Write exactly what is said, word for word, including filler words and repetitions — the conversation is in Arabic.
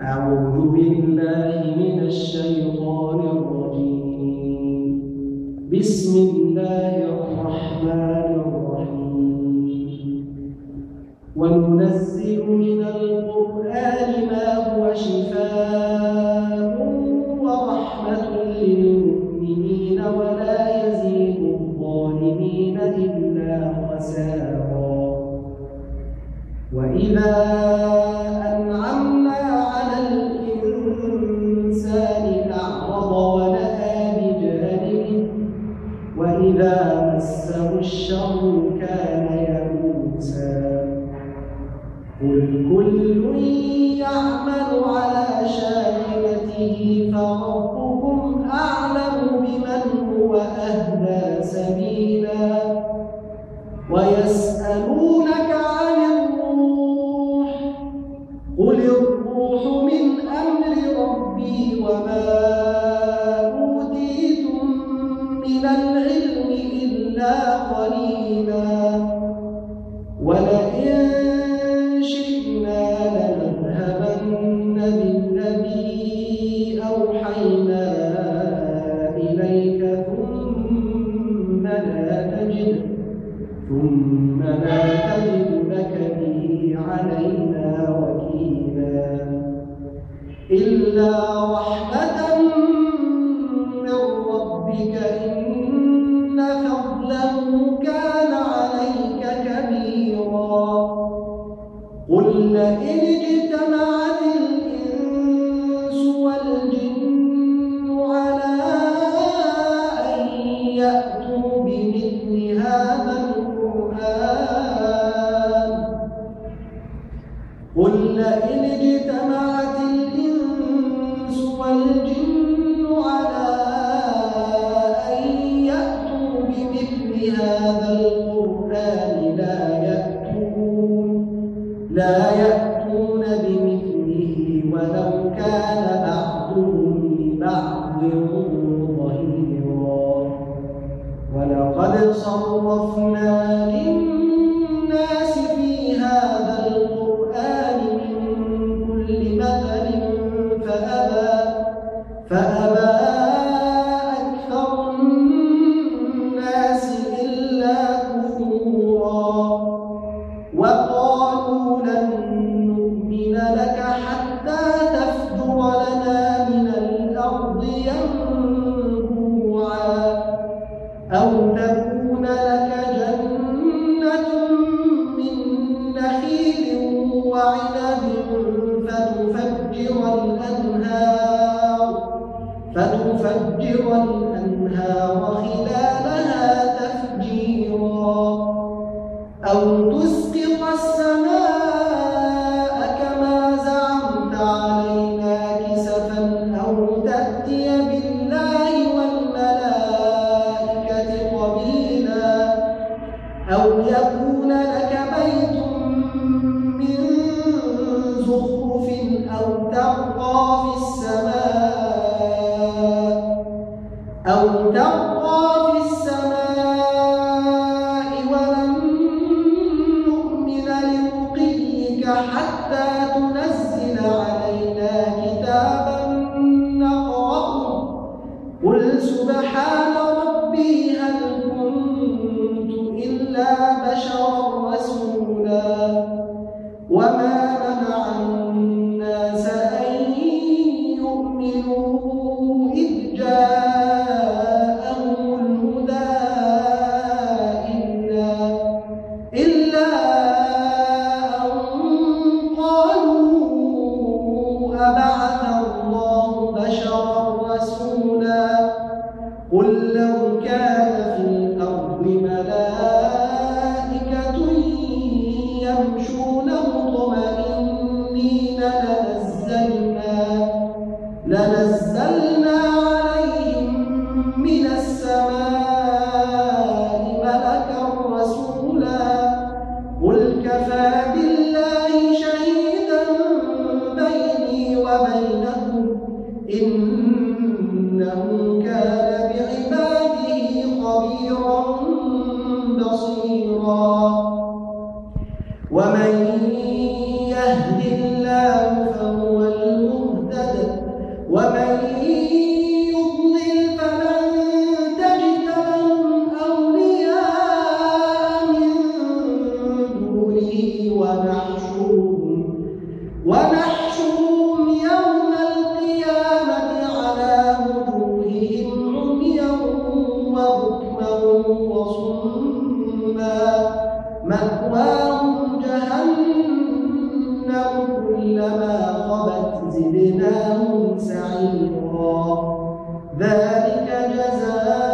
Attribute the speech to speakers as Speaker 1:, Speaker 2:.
Speaker 1: أعوذ بالله من الشيطان الرجيم. بسم الله الرحمن الرحيم. وننزل من القرآن ما هو شفاء ورحمة للمؤمنين ولا يزيد الظالمين إلا خسارا. وإذا أنعمنا على الإنسان أعرض ونأى بجانبه وإذا مسه الشر كان يئوسا. قل كل يعمل على شاكلته فربكم أعلم بمن هو أهدى سبيلا. ويسألونك عن الروح قل الروح من أمر ربي وما أوتيتم من العلم إلا قليلا. ولئن شئنا لنذهبن بالذي أوحينا إليك ثم لا تجد ثم لا تجد لك به علينا وكيلا. إلا رحمة من ربك إن فضله كان عليك كبيرا. قل لئن اجتمعت الإنس والجن على أن يأتوا بمثل هذا القرآن قل لئن اجتمعت الإنس والجن على أن يأتوا بمثل هذا القرآن لا يأتون لا يأتون بمثله ولو كان بعضهم لبعض ظهيرا. ولقد صرفنا للناس في هذا القرآن من كل مثل فأبى فأبى أكثر الناس إلا كفورا. وقالوا لن نؤمن لك حتى تفجر لنا من الأرض ينبوعا أو تكون لك جنة من نخيل وعنب فتفجر الأنهار فتفجر الأنهار خلالها تفجيرا أو تسقط السماء كما زعمت علينا كسفا أو تأتي بالله والملائكة قبيلا أو يكون لك بيت من زخرف أو ترقى في السماء أو ترقى في السماء ولن نؤمن لرقيك حتى تنزل علينا كتابا نقرأه قل سبحان ربي هل كنت إلا بشرا رسولا. وما منع الناس أن يؤمنوا إذ جاءهم الهدى إلا إلا أن قالوا أبعث الله بشرا رسولا. قل لو كان في الأرض ملائكة يمشون مطمئنين لنزلنا لنزلنا عليهم من السماء ملكا رسولا. قل كفى بالله شهيدا بيني وبينكم إنه كان بعباده خبيرا بصيرا. ومن يهد الله فهو المهتد ونحشرهم يوم القيامة على وجوههم عميا وبكما وصما مأواهم جهنم كلما خبت زدناهم سعيرا ذلك جزاء